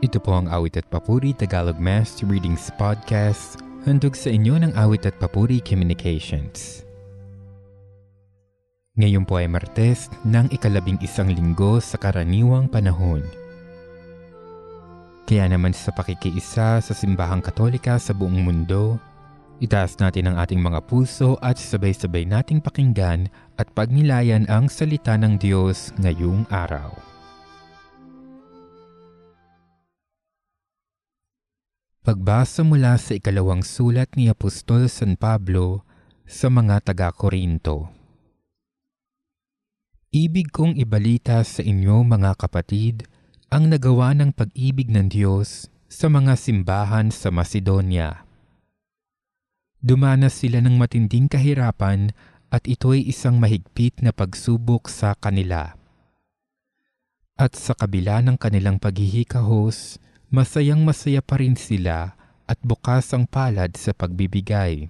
Ito po ang Awit at Papuri Tagalog Mass Readings Podcast, handog sa inyo ng Awit at Papuri Communications. Ngayon po ay Martes ng 11 linggo sa karaniwang panahon. Kaya naman sa pakikiisa sa Simbahang Katolika sa buong mundo, itaas natin ang ating mga puso at sabay-sabay nating pakinggan at pagnilayan ang salita ng Diyos ngayong araw. Pagbasa mula sa ikalawang sulat ni Apostol San Pablo sa mga taga-Korinto. Ibig kong ibalita sa inyo mga kapatid ang nagawa ng pag-ibig ng Diyos sa mga simbahan sa Macedonia. Dumanas sila ng matinding kahirapan at ito'y isang mahigpit na pagsubok sa kanila. At sa kabila ng kanilang paghihikahos, masayang-masaya pa rin sila at bukas ang palad sa pagbibigay.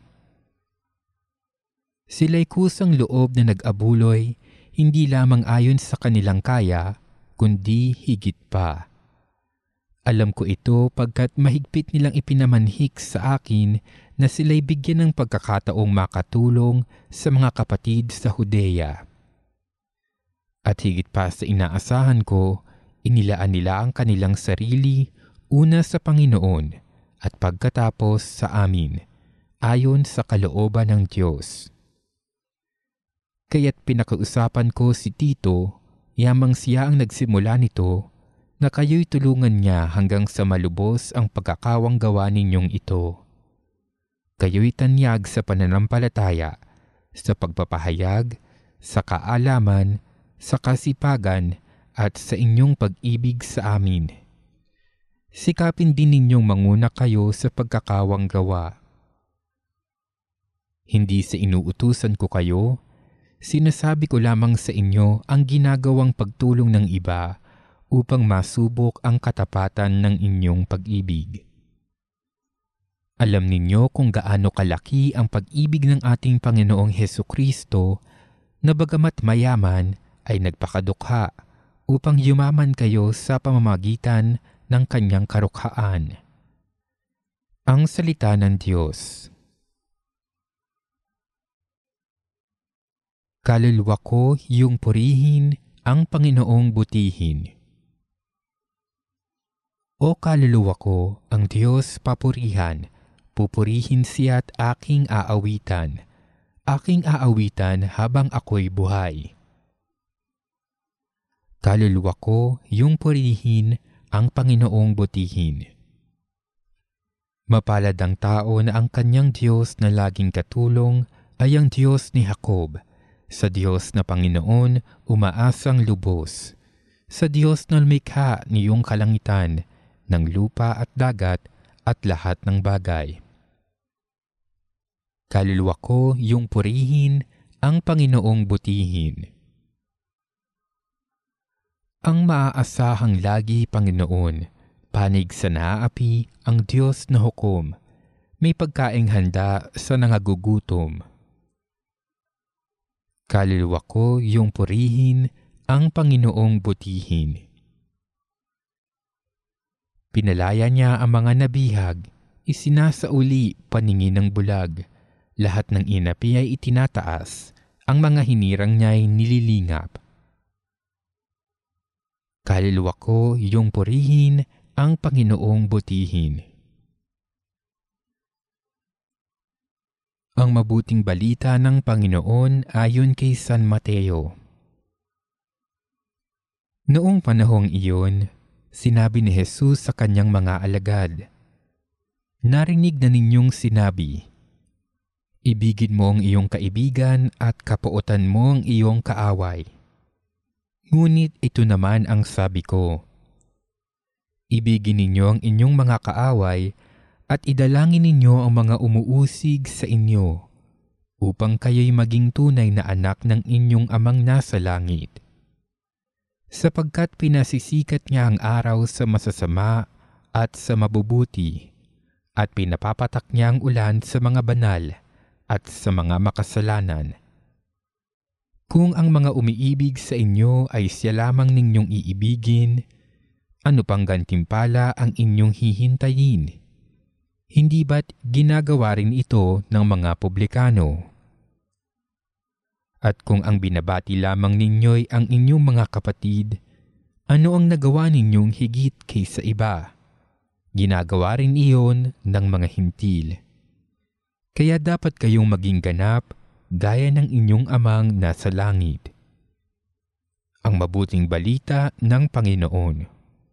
Sila'y kusang loob na nag-abuloy, hindi lamang ayon sa kanilang kaya, kundi higit pa. Alam ko ito pagkat mahigpit nilang ipinamanhik sa akin na sila'y bigyan ng pagkakataong makatulong sa mga kapatid sa Judea. At higit pa sa inaasahan ko, inilaan nila ang kanilang sarili una sa Panginoon at pagkatapos sa amin, ayon sa kalooban ng Diyos. Kaya't pinakausapan ko si Tito, yamang siya ang nagsimula nito, na kayo'y tulungan niya hanggang sa malubos ang pagkakawanggawa ninyong ito. Kayo'y tanyag sa pananampalataya, sa pagpapahayag, sa kaalaman, sa kasipagan, at sa inyong pag-ibig sa amin. Sikapin din ninyong manguna kayo sa pagkakawanggawa. Hindi sa inuutusan ko kayo, sinasabi ko lamang sa inyo ang ginagawang pagtulong ng iba upang masubok ang katapatan ng inyong pag-ibig. Alam ninyo kung gaano kalaki ang pag-ibig ng ating Panginoong Hesukristo na bagamat mayaman ay nagpakadukha upang yumaman kayo sa pamamagitan ng kanyang karukhaan. Ang salita ng Diyos. Kaluluwa ko iyong purihin, ang Panginoong butihin. O kaluluwa ko, ang Diyos papurihan, pupurihin siya't aking aawitan habang ako'y buhay. Kaluluwa ko iyong purihin, ang Panginoong butihin. Mapalad ang tao na ang kanyang Diyos na laging katulong ay ang Diyos ni Jacob. Sa Diyos na Panginoon umaasang lubos. Sa Diyos na lumikha niyong kalangitan, ng lupa at dagat at lahat ng bagay. Kaluluwa ko iyong purihin, ang Panginoong butihin. Ang maaasahang lagi, Panginoon, panig sa naaapi ang Diyos na hukom, may pagkaing handa sa nangagugutom. Kaluluwa ko iyong purihin, ang Panginoong butihin. Pinalaya niya ang mga nabihag, isinasauli paningin ng bulag, lahat ng inapi ay itinataas, ang mga hinirang niya'y nililingap. Kaluluwa ko iyong purihin, ang Panginoong butihin. Ang mabuting balita ng Panginoon ayon kay San Mateo. Noong panahong iyon, sinabi ni Jesus sa kanyang mga alagad, "Narinig na ninyong sinabi, ibigin mo ang iyong kaibigan at kapuotan mo ang iyong kaaway. Ngunit ito naman ang sabi ko, ibigin ninyo ang inyong mga kaaway at idalangin ninyo ang mga umuusig sa inyo, upang kayo'y maging tunay na anak ng inyong amang nasa langit. Sapagkat pinasisikat niya ang araw sa masasama at sa mabubuti, at pinapapatak niya ang ulan sa mga banal at sa mga makasalanan. Kung ang mga umiibig sa inyo ay siya lamang ninyong iibigin, Ano pang gantimpala ang inyong hihintayin? Hindi ba't ginagawa rin ito ng mga publikano? At kung ang binabati lamang ninyo'y ang inyong mga kapatid, ano ang nagawa ninyong higit kaysa iba? Ginagawa rin iyon ng mga hintil. Kaya dapat kayong maging ganap gaya ng inyong amang nasa langit. Ang mabuting balita ng Panginoon.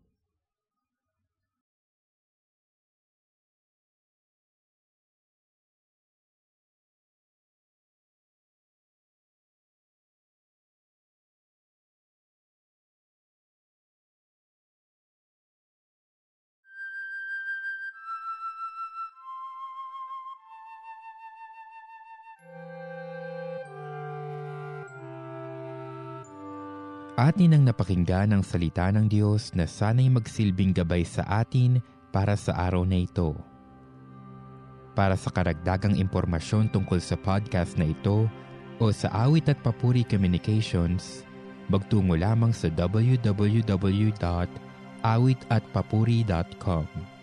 Atin ang napakinggan ang salita ng Diyos na sana'y magsilbing gabay sa atin para sa araw na ito. Para sa karagdagang impormasyon tungkol sa podcast na ito o sa Awit at Papuri Communications, magtungo lamang sa www.awitatpapuri.com.